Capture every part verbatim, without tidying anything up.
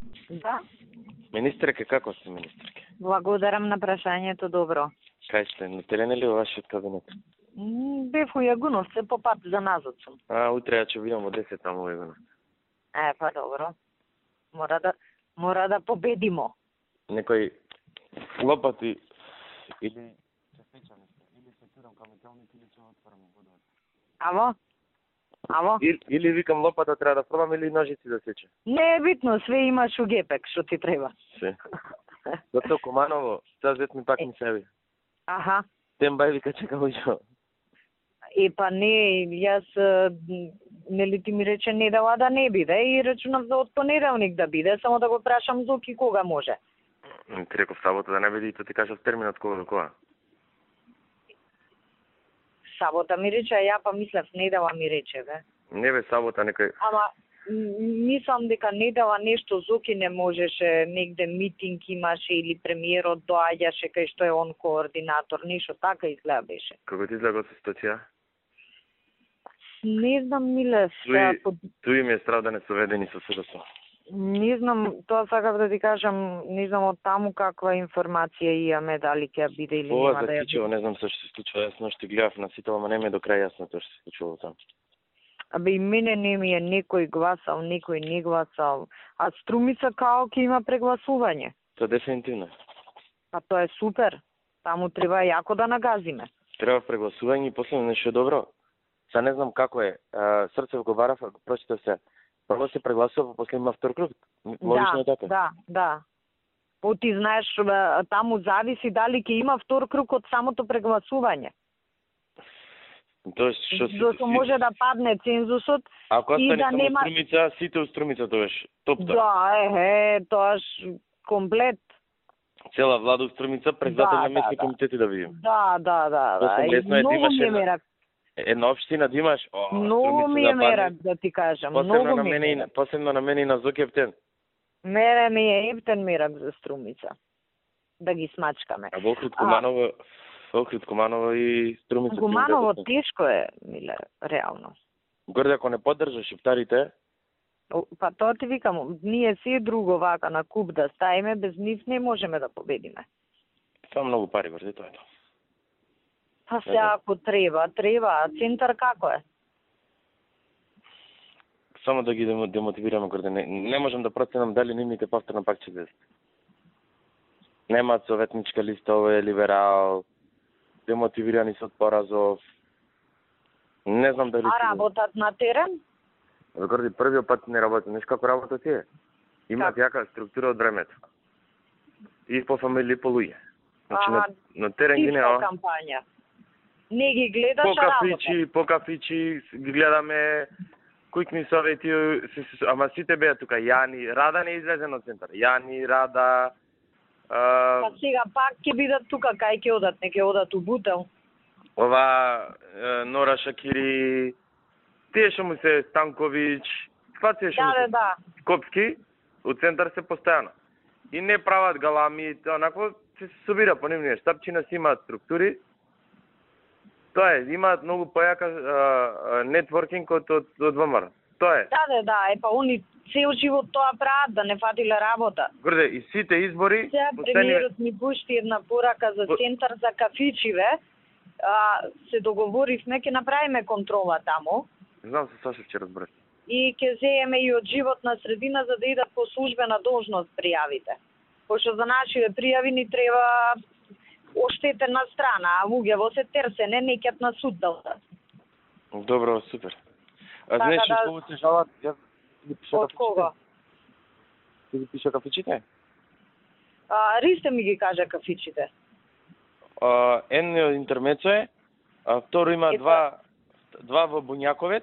Да. Министерке, како сте, министерке? Благодарам на прашањето, добро. Кај сте, на терен или во вашиот кабинет? Бев у Јагуновце, по пат за назад сум. А, утре ја ќе видам во десет таму во Јагуновце. Е, па добро. Мора да, мора да победимо. Некои лопати или ќе сечам или се турам кај металник или ќе отварам водот. Аво? Аво? Или, или викам лопата треба да пробам или ножици да сече. Не е битно, све имаш у гепек, што ти треба. Се. Зато Команово, цел зет ми пак ми се ви. Аха. Тем бај вика чека ујчо. Е, па не, јас, нели ти ми рече недела да не биде и речунав за од понеделник да биде, само да го прашам Зоки кога може. Ти реков сабота да не биде и то ти кажав терминот кога до кога. Сабота ми рече, а ја па мислев недела ми рече, бе. Не бе, сабота некој... Ама, мислам дека недела нешто Зоки не можеше, негде митинг имаше или премиерот доаѓаше кај што е он координатор, нешто така изгледа беше. Како ти изгледа со ситуација? Не знам, Миле, Туи, под... туи ми е страв да не се ведени со СДС. Не знам, тоа сакав да ти кажам, не знам од таму каква информација имаме, дали ќе биде или Ова нема да ја затичува, не знам што ќе се случува, јас ношти гледав на сите, ама не ми е до крај јасно тоа што се случува таму. Абе и мене не ми е некој гласал, некој не гласал, а Струмица као ќе има прегласување. Тоа дефинитивно. А тоа е супер, таму треба јако да нагазиме. Треба прегласување и после нешто добро. Са не знам како е, а, Срцев го барав, ако прочитав се, прво се прегласува, после има втор круг. Логично да, е така. Да, да. По ти знаеш, таму зависи дали ќе има втор круг од самото прегласување. Тоа што си... Зошто може да падне цензусот ако и да само нема... Струмица, сите у Струмица тогаш. Топ тоа. Да, е, е, тоаш комплет. Цела влада у Струмица, председател Да, на местни да, комитети да видим. Да, да, да, да. И лесно е да многу имаш ми е една- мерак. Една општина да имаш, о, Многу Струмица ми да е падне. мерак, да ти кажам. Посебно Многу на ми е мене и мерак. посебно на мене и на Зоки Ептен. Мене ми е ептен мерак за Струмица. Да ги смачкаме. А во Охрид Куманово, во Охрид Куманово и Струмица. Гуманово тешко е, Миле, реално. Горде ако не поддржаш шиптарите, О, па тоа ти викам, ние се друго вака на куп да ставиме, без нив не можеме да победиме. тоа многу пари горде тоа е тоа. Па се ако треба, треба, а центар како е? Само да ги демо- демотивираме горде. Не, не можам да проценам дали нивните повторно пак ќе излезат. Немаат советничка листа, ово е либерал, демотивирани се од поразов. Не знам дали... А работат на терен? Горди, првиот пат не работи. Знаеш како работат тие? Имаат јака структура од времето. И по фамилии, и по луѓе. Значи, на, на терен ги Типска нема. кампања. Не ги гледаш, По а работа. кафичи, по кафичи ги гледаме куќни совети, се- се- ама сите беа тука. Јани, Рада не излезе на центар. Јани, Рада, а, Па сега пак ќе бидат тука, кај ќе одат, не ќе одат у Бутел. ова е, Нора Шакири, тие што му се Станковиќ, това тие што му Да, се да, да. Скопски, у центар се постојано. И не прават галами, онако се собира по нивните штабчина, си имаат структури. Тоа е, имаат многу појака нетворкинг од, од, од ВМРО. Тоа е. Да, да, да, е па они цел живот тоа прават, да не фатиле работа. Горде, и сите избори, Сега премиерот ми пушти една порака за центар за кафичиве. А, се договоривме, ќе направиме контрола таму Знам се Сашев ќе разбереш. и ќе земеме и од животна средина за да идат по службена должност пријавите. Пошто за нашите пријави ни треба оштетена страна, а луѓе се терсене не ќат на суд да одат. Добро, супер. А Така знаеш да- што кога се жалат, јас ги пиша Од кого? Ти ги пиша кафичите? А, Ристе ми ги кажа кафичите. А, едно интермецо е, а второ има Ето. два два во Буњаковец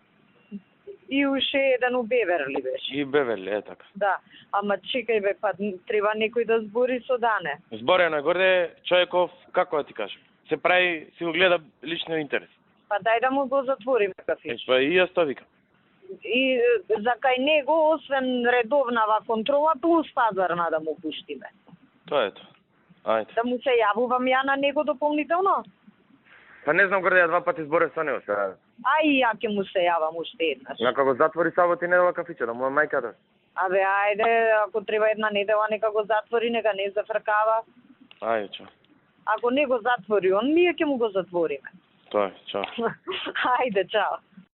И уште еден у Беверли беше. и Беверли, е така. Да, ама чекај бе, па треба некој да збори со Дане. Зборено е горде, човеков, како да ти кажам, се прави, си го гледа лично интерес. Па дај да му го затвориме Е, кафич. па и јас тоа викам. И е, за кај него, освен редовнава контрола, плюс пазарна да му пуштиме. Тоа е тоа. Ајде. Да му се јавувам ја на него дополнително? Па не знам, каде ја два пати зборев со него сега. А и ја ќе му се јавам уште еднаш. Нека го затвори сабота и недела кафиче, да му е мајката. Абе, ајде, ако треба една недела, нека го затвори, нека не зафркава. Ајде, чао. Ако не го затвори он, ние ќе му го затвориме. Тоа е, чао. Ајде, чао.